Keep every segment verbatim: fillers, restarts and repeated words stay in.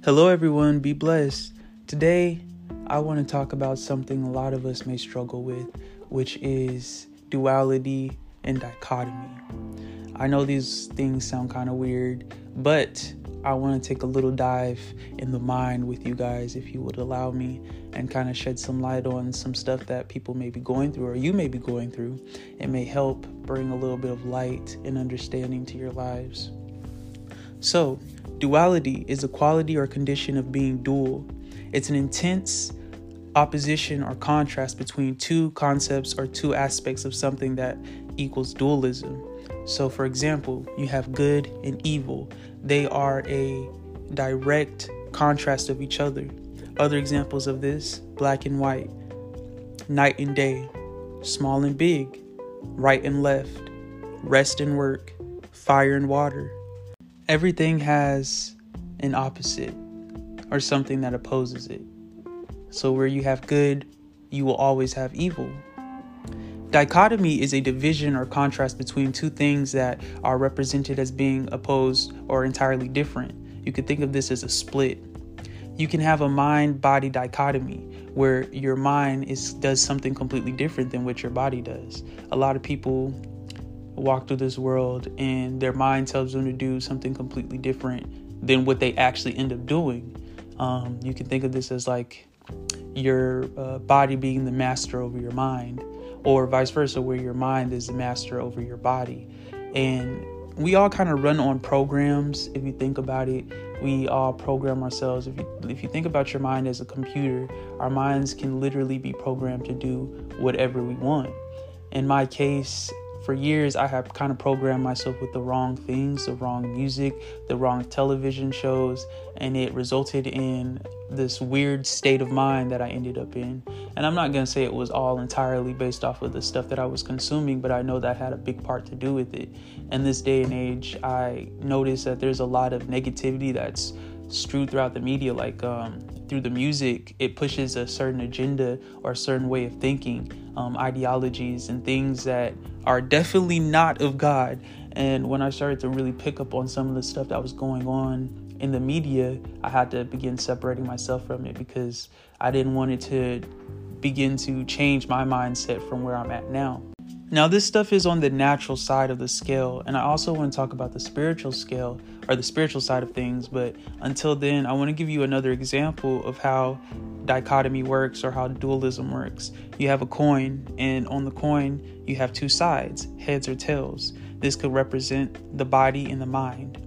Hello everyone, be blessed. Today, I want to talk about something a lot of us may struggle with, which is duality and dichotomy. I know these things sound kind of weird, but I want to take a little dive in the mind with you guys, if you would allow me, and kind of shed some light on some stuff that people may be going through, or you may be going through. It may help bring a little bit of light and understanding to your lives. So, duality is a quality or condition of being dual. It's an intense opposition or contrast between two concepts or two aspects of something that equals dualism. So, for example, you have good and evil. They are a direct contrast of each other. Other examples of this: black and white, night and day, small and big, right and left, rest and work, fire and water. Everything has an opposite or something that opposes it. So where you have good, you will always have evil. Dichotomy is a division or contrast between two things that are represented as being opposed or entirely different. You could think of this as a split. You can have a mind-body dichotomy where your mind is does something completely different than what your body does. A lot of people walk through this world and their mind tells them to do something completely different than what they actually end up doing. Um, you can think of this as like your uh, body being the master over your mind, or vice versa, where your mind is the master over your body. And we all kind of run on programs. If you think about it, we all program ourselves. If you, if you think about your mind as a computer, our minds can literally be programmed to do whatever we want. In my case, for years, I have kind of programmed myself with the wrong things, the wrong music, the wrong television shows, and it resulted in this weird state of mind that I ended up in. And I'm not going to say it was all entirely based off of the stuff that I was consuming, but I know that had a big part to do with it. In this day and age, I notice that there's a lot of negativity that's strewed throughout the media, like um, through the music. It pushes a certain agenda or a certain way of thinking, um, ideologies and things that are definitely not of God. And when I started to really pick up on some of the stuff that was going on in the media, I had to begin separating myself from it because I didn't want it to begin to change my mindset from where I'm at now. Now, this stuff is on the natural side of the scale, and I also want to talk about the spiritual scale or the spiritual side of things. But until then, I want to give you another example of how dichotomy works or how dualism works. You have a coin, and on the coin, you have two sides, heads or tails. This could represent the body and the mind.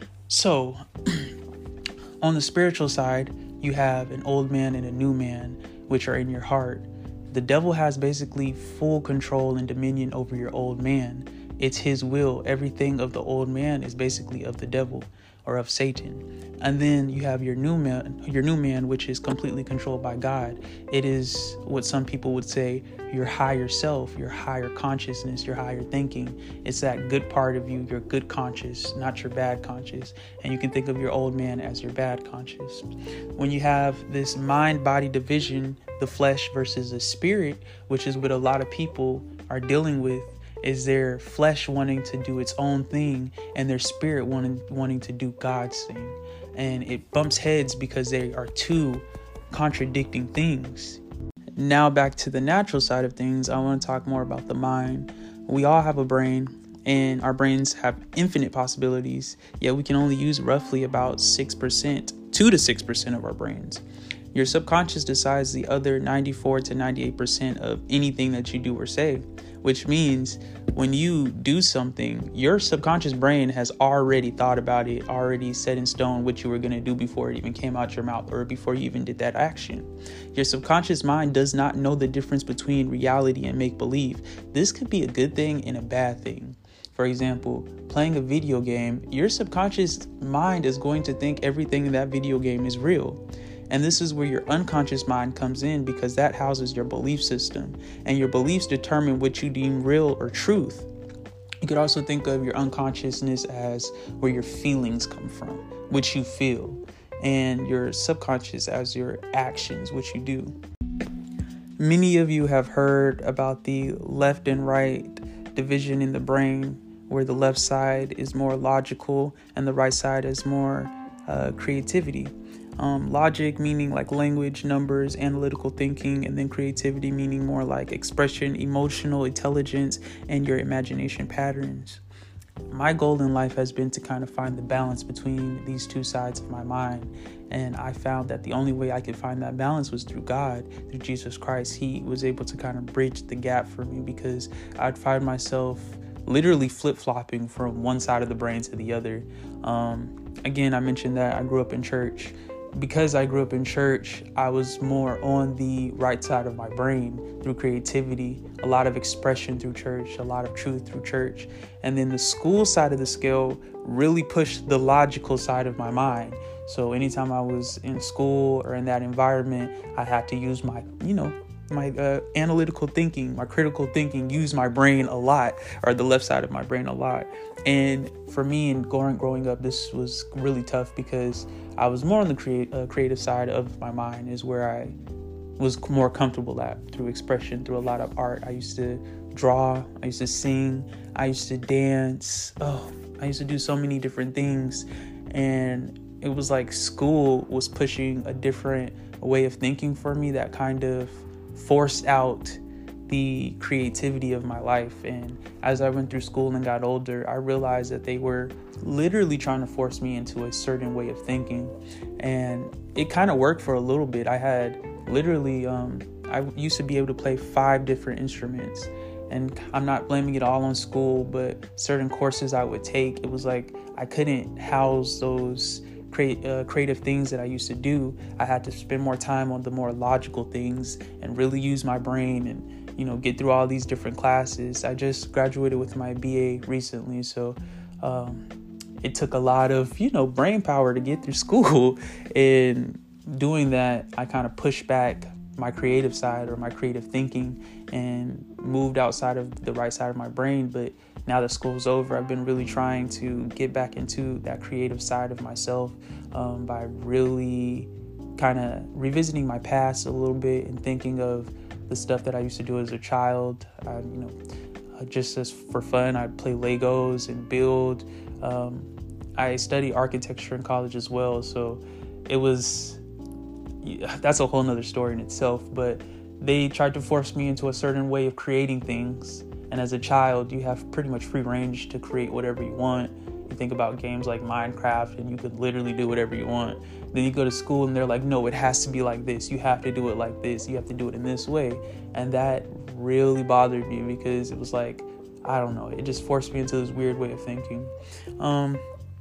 So on the spiritual side, you have an old man and a new man, which are in your heart. The devil has basically full control and dominion over your old man. It's his will. Everything of the old man is basically of the devil or of Satan. And then you have your new man, your new man, which is completely controlled by God. It is what some people would say your higher self, your higher consciousness, your higher thinking. It's that good part of you, your good conscious, not your bad conscious. And you can think of your old man as your bad conscious. When you have this mind-body division, the flesh versus the spirit, which is what a lot of people are dealing with, is their flesh wanting to do its own thing and their spirit wanting wanting to do God's thing. And it bumps heads because they are two contradicting things. Now back to the natural side of things, I want to talk more about the mind. We all have a brain, and our brains have infinite possibilities, yet we can only use roughly about six percent, two to six percent of our brains. Your subconscious decides the other ninety-four to ninety-eight percent of anything that you do or say, which means when you do something, your subconscious brain has already thought about it, already set in stone what you were going to do before it even came out your mouth or before you even did that action. Your subconscious mind does not know the difference between reality and make-believe. This could be a good thing and a bad thing. For example, playing a video game, your subconscious mind is going to think everything in that video game is real. And this is where your unconscious mind comes in, because that houses your belief system, and your beliefs determine what you deem real or truth. You could also think of your unconsciousness as where your feelings come from, which you feel, and your subconscious as your actions, which you do. Many of you have heard about the left and right division in the brain, where the left side is more logical and the right side is more uh, creativity. Um, logic meaning like language, numbers, analytical thinking, and then creativity meaning more like expression, emotional intelligence, and your imagination patterns. My goal in life has been to kind of find the balance between these two sides of my mind. And I found that the only way I could find that balance was through God, through Jesus Christ. He was able to kind of bridge the gap for me, because I'd find myself literally flip-flopping from one side of the brain to the other. Um, again, I mentioned that I grew up in church. Because I grew up in church, I was more on the right side of my brain through creativity, a lot of expression through church, a lot of truth through church. And then the school side of the scale really pushed the logical side of my mind. So anytime I was in school or in that environment, I had to use my, you know, my uh, analytical thinking, my critical thinking, use my brain a lot, or the left side of my brain a lot. And for me, in growing, growing up, this was really tough, because I was more on the create, uh, creative side of my mind, is where I was more comfortable at, through expression, through a lot of art. I used to draw, I used to sing, I used to dance. Oh, I used to do so many different things. And it was like school was pushing a different way of thinking for me that kind of forced out the creativity of my life. And as I went through school and got older, I realized that they were literally trying to force me into a certain way of thinking. And it kind of worked for a little bit. I had literally, um, I used to be able to play five different instruments. And I'm not blaming it all on school, but certain courses I would take, it was like I couldn't house those Create, uh, creative things that I used to do. I had to spend more time on the more logical things and really use my brain and, you know, get through all these different classes. I just graduated with my B A recently, so um, it took a lot of, you know, brain power to get through school. And doing that, I kind of pushed back my creative side or my creative thinking and moved outside of the right side of my brain. But now that school's over, I've been really trying to get back into that creative side of myself um, by really kind of revisiting my past a little bit and thinking of the stuff that I used to do as a child. I, you know, uh, just as for fun, I'd play Legos and build. Um, I studied architecture in college as well, so it was, yeah, that's a whole nother story in itself. But they tried to force me into a certain way of creating things. And as a child, you have pretty much free range to create whatever you want. You think about games like Minecraft, and you could literally do whatever you want. Then you go to school and they're like, no, it has to be like this. You have to do it like this. You have to do it in this way. And that really bothered me, because it was like, I don't know, it just forced me into this weird way of thinking. Um,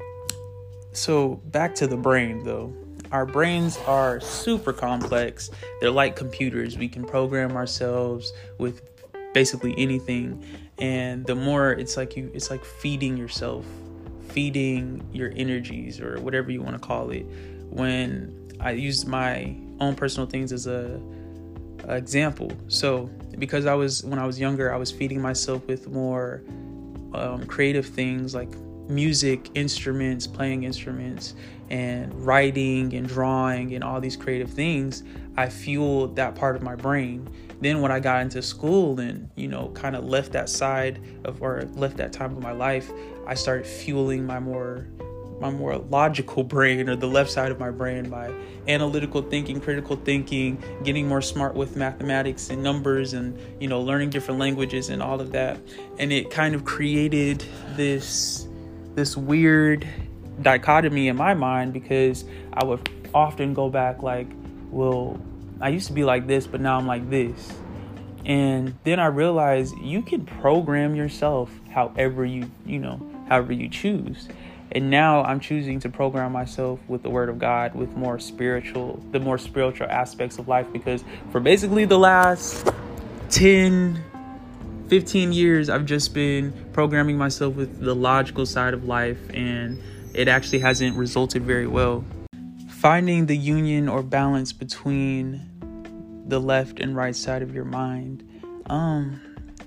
so back to the brain, though. Our brains are super complex. They're like computers. We can program ourselves with basically anything. And the more it's like you, it's like feeding yourself, feeding your energies, or whatever you want to call it. When I use my own personal things as a, a example. So because I was, when I was younger, I was feeding myself with more um, creative things like music, instruments, playing instruments, and writing and drawing and all these creative things. I fueled that part of my brain. Then when I got into school and, you know, kind of left that side of, or left that time of my life, I started fueling my more my more logical brain, or the left side of my brain, by analytical thinking, critical thinking, getting more smart with mathematics and numbers, and, you know, learning different languages and all of that. And it kind of created this this weird dichotomy in my mind, because I would often go back like, well, I used to be like this, but now I'm like this. And then I realized you can program yourself however you, you know, however you choose. And now I'm choosing to program myself with the word of God, with more spiritual, the more spiritual aspects of life, because for basically the last ten, fifteen years, I've just been programming myself with the logical side of life, and it actually hasn't resulted very well. Finding the union or balance between the left and right side of your mind. Um,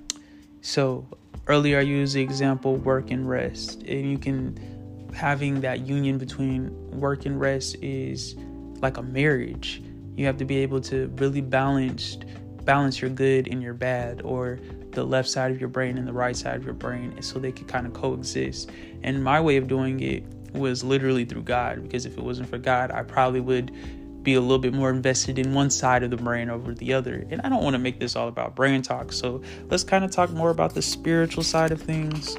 so earlier I used the example work and rest, and you can, having that union between work and rest is like a marriage. You have to be able to really balance balance your good and your bad, or the left side of your brain and the right side of your brain, so they can kind of coexist. And my way of doing it was literally through God, because if it wasn't for God, I probably would be a little bit more invested in one side of the brain over the other. And I don't want to make this all about brain talk. So let's kind of talk more about the spiritual side of things.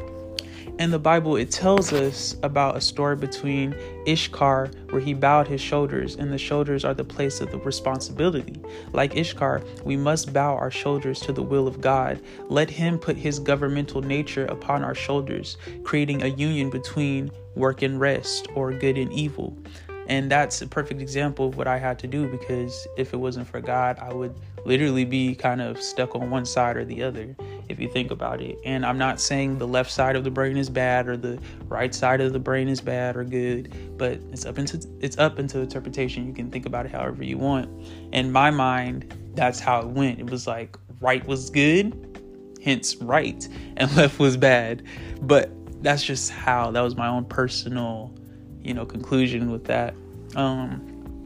In the Bible, it tells us about a story between Ishkar, where he bowed his shoulders, and the shoulders are the place of the responsibility. Like Ishkar, we must bow our shoulders to the will of God. Let him put his governmental nature upon our shoulders, creating a union between work and rest, or good and evil. And that's a perfect example of what I had to do, because if it wasn't for God, I would literally be kind of stuck on one side or the other, if you think about it. And I'm not saying the left side of the brain is bad or the right side of the brain is bad or good, but it's up into it's up into interpretation. You can think about it however you want. In my mind, that's how it went. It was like right was good, hence right, and left was bad. But that's just how, that was my own personal, you know, conclusion with that. Um,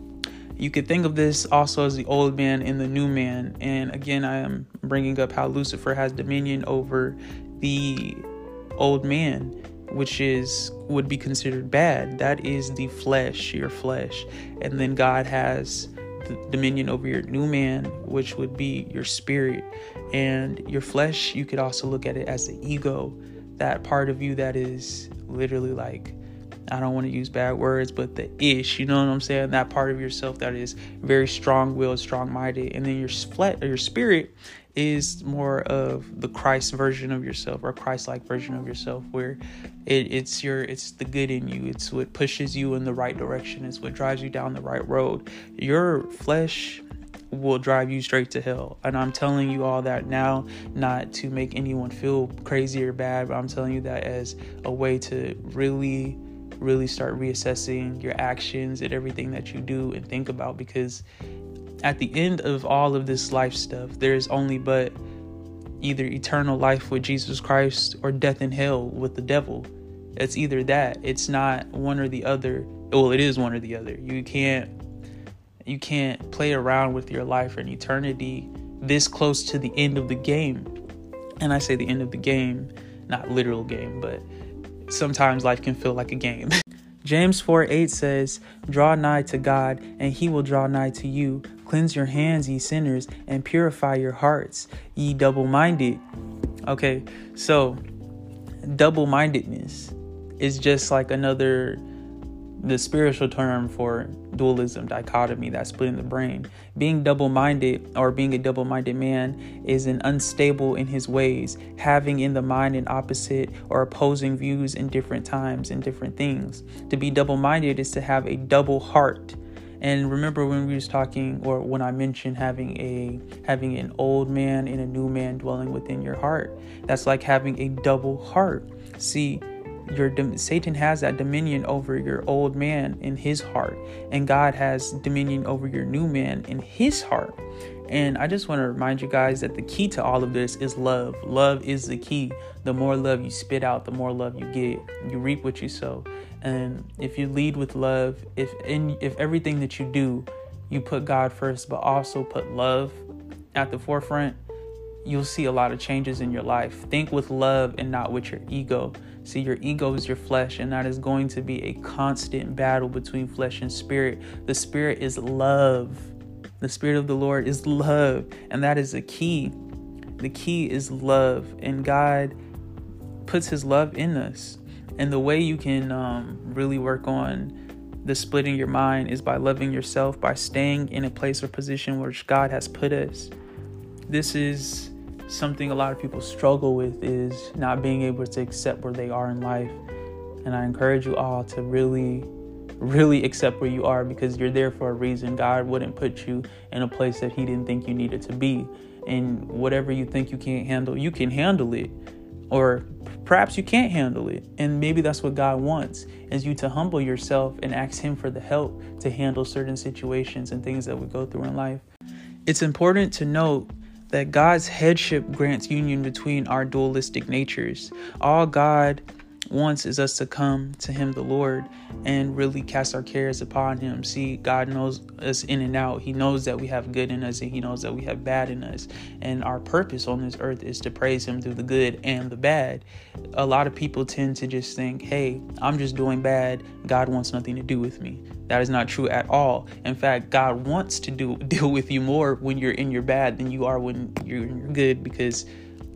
you could think of this also as the old man and the new man. And again, I am bringing up how Lucifer has dominion over the old man, which is would be considered bad. That is the flesh, your flesh. And then God has the dominion over your new man, which would be your spirit. And your flesh, you could also look at it as the ego, that part of you that is literally like, I don't want to use bad words, but the ish, you know what I'm saying? That part of yourself that is very strong-willed, strong-minded. And then your flesh, or your spirit, is more of the Christ version of yourself, or Christ-like version of yourself, where it, it's your, it's the good in you. It's what pushes you in the right direction. It's what drives you down the right road. Your flesh will drive you straight to hell. And I'm telling you all that now, not to make anyone feel crazy or bad, but I'm telling you that as a way to really really start reassessing your actions and everything that you do and think about, because at the end of all of this life stuff, there's only but either eternal life with Jesus Christ or death in hell with the devil. It's either that. It's not one or the other. Well, it is one or the other. You can't you can't play around with your life and eternity this close to the end of the game. And I say the end of the game, not literal game, but sometimes life can feel like a game. James four eight says, "Draw nigh to God, and he will draw nigh to you. Cleanse your hands, ye sinners, and purify your hearts, ye double-minded." Okay, so double-mindedness is just like another, the spiritual term for dualism, dichotomy, that split in the brain. Being double-minded, or being a double-minded man, is an unstable in his ways, having in the mind an opposite or opposing views in different times and different things. To be double-minded is to have a double heart. And remember when we was talking, or when I mentioned having a having an old man and a new man dwelling within your heart, that's like having a double heart. See, Your Satan has that dominion over your old man in his heart, and God has dominion over your new man in his heart. And I just want to remind you guys that the key to all of this is love. Love is the key. The more love you spit out, the more love you get. You reap what you sow. And if you lead with love, if in if everything that you do, you put God first, but also put love at the forefront, you'll see a lot of changes in your life. Think with love and not with your ego. See, your ego is your flesh, and that is going to be a constant battle between flesh and spirit. The spirit is love. The spirit of the Lord is love, and that is the key. The key is love, and God puts his love in us. And the way you can um, really work on the split in your mind is by loving yourself, by staying in a place or position which God has put us. This is something a lot of people struggle with, is not being able to accept where they are in life. And I encourage you all to really, really accept where you are, because you're there for a reason. God wouldn't put you in a place that he didn't think you needed to be. And whatever you think you can't handle, you can handle it. Or perhaps you can't handle it. And maybe that's what God wants, is you to humble yourself and ask him for the help to handle certain situations and things that we go through in life. It's important to note that God's headship grants union between our dualistic natures. All God wants is us to come to him, the Lord, and really cast our cares upon him. See, God knows us in and out. He knows that we have good in us, and he knows that we have bad in us. And our purpose on this earth is to praise him through the good and the bad. A lot of people tend to just think, hey, I'm just doing bad. God wants nothing to do with me. That is not true at all. In fact, God wants to do deal with you more when you're in your bad than you are when you're in your good, because,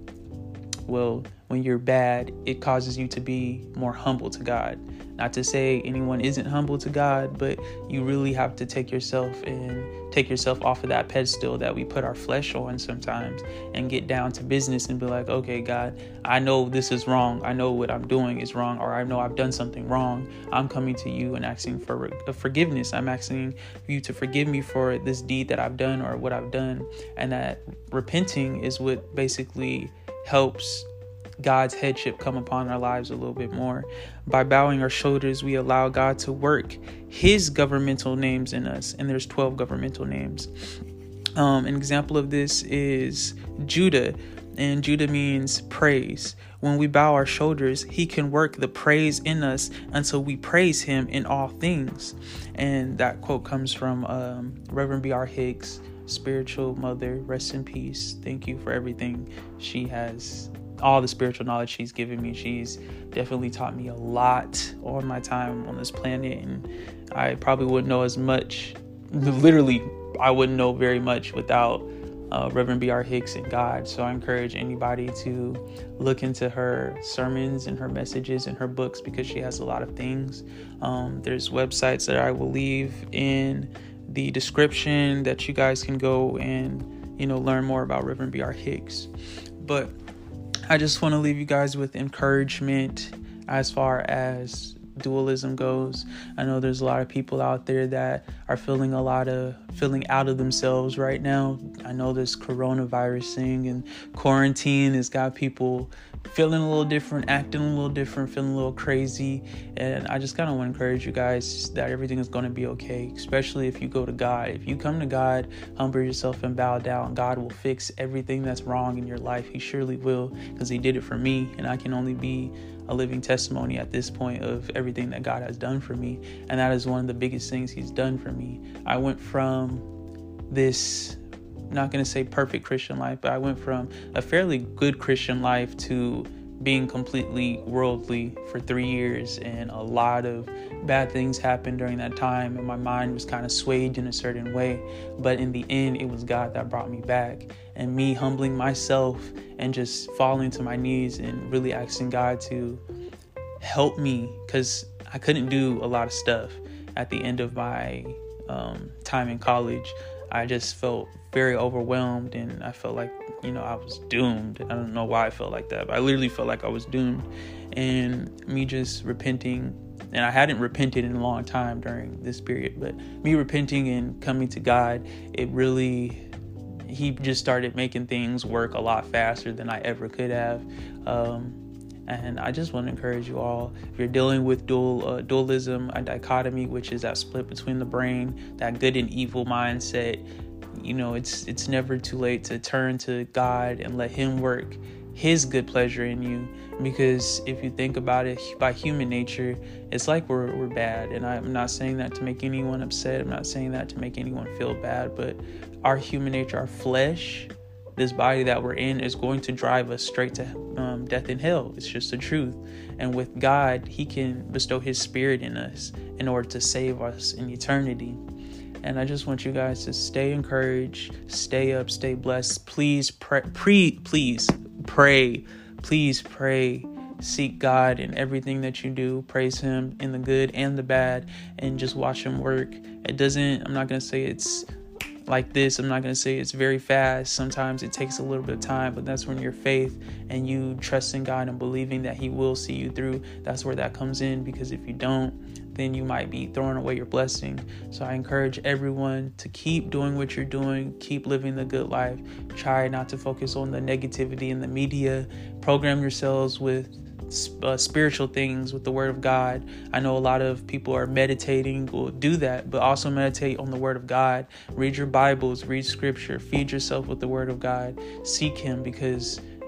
well, when you're bad, it causes you to be more humble to God. Not to say anyone isn't humble to God, but you really have to take yourself and take yourself off of that pedestal that we put our flesh on sometimes, and get down to business and be like, okay, God, I know this is wrong. I know what I'm doing is wrong, or I know I've done something wrong. I'm coming to you and asking for forgiveness. I'm asking you to forgive me for this deed that I've done or what I've done. And that repenting is what basically helps God's headship come upon our lives a little bit more. By bowing our shoulders, we allow God to work his governmental names in us. And there's twelve governmental names. Um, an example of this is Judah. And Judah means praise. When we bow our shoulders, he can work the praise in us until we praise him in all things. And that quote comes from um, Reverend B R Hicks, spiritual mother. Rest in peace. Thank you for everything she has, all the spiritual knowledge she's given me. She's definitely taught me a lot on my time on this planet. And I probably wouldn't know as much. Literally, I wouldn't know very much without uh, Reverend B R Hicks and God. So I encourage anybody to look into her sermons and her messages and her books, because she has a lot of things. Um, there's websites that I will leave in the description that you guys can go and, you know, learn more about Reverend B R Hicks. But I just want to leave you guys with encouragement as far as dualism goes. I know there's a lot of people out there that are feeling a lot of feeling out of themselves right now. I know this coronavirus thing and quarantine has got people feeling a little different, acting a little different, feeling a little crazy. And I just kind of want to encourage you guys that everything is going to be okay, especially if you go to God. If you come to God, humble yourself and bow down, God will fix everything that's wrong in your life. He surely will, because he did it for me, and I can only be a living testimony at this point of everything that God has done for me. And that is one of the biggest things he's done for me. I went from this, not going to say perfect Christian life, but I went from a fairly good Christian life to being completely worldly for three years. And a lot of bad things happened during that time. And my mind was kind of swayed in a certain way. But in the end, it was God that brought me back. And me humbling myself and just falling to my knees and really asking God to help me, because I couldn't do a lot of stuff at the end of my um, time in college. I just felt very overwhelmed, and I felt like, you know, I was doomed. I don't know why I felt like that, but I literally felt like I was doomed. And me just repenting, and I hadn't repented in a long time during this period, but me repenting and coming to God, it really, he just started making things work a lot faster than I ever could have. Um, and I just want to encourage you all, if you're dealing with dual uh, dualism, a dichotomy, which is that split between the brain, that good and evil mindset, you know, it's it's never too late to turn to God and let him work his good pleasure in you. Because if you think about it, by human nature, it's like we're we're bad. And I'm not saying that to make anyone upset. I'm not saying that to make anyone feel bad. But our human nature, our flesh, this body that we're in, is going to drive us straight to um, death and hell. It's just the truth. And with God, he can bestow his spirit in us in order to save us in eternity. And I just want you guys to stay encouraged, stay up, stay blessed. Please pray, pre, please pray, please pray. Seek God in everything that you do. Praise him in the good and the bad, and just watch him work. It doesn't, I'm not going to say it's like this. I'm not going to say it's very fast. Sometimes it takes a little bit of time, but that's when your faith and you trust in God and believing that he will see you through, that's where that comes in. Because if you don't, then you might be throwing away your blessing. So I encourage everyone to keep doing what you're doing. Keep living the good life. Try not to focus on the negativity in the media. Program yourselves with uh, spiritual things, with the word of God. I know a lot of people are meditating. Will do that, but also meditate on the word of God. Read your Bibles, read scripture, feed yourself with the word of God. Seek him, because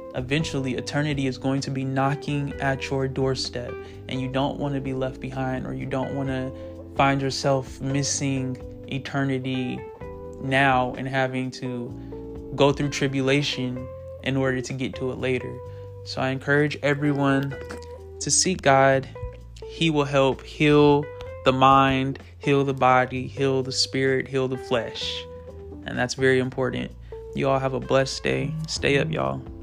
Eventually, eternity is going to be knocking at your doorstep, and you don't want to be left behind, or you don't want to find yourself missing eternity now and having to go through tribulation in order to get to it later. So I encourage everyone to seek God. He will help heal the mind, heal the body, heal the spirit, heal the flesh. And that's very important. You all have a blessed day. Stay up, y'all.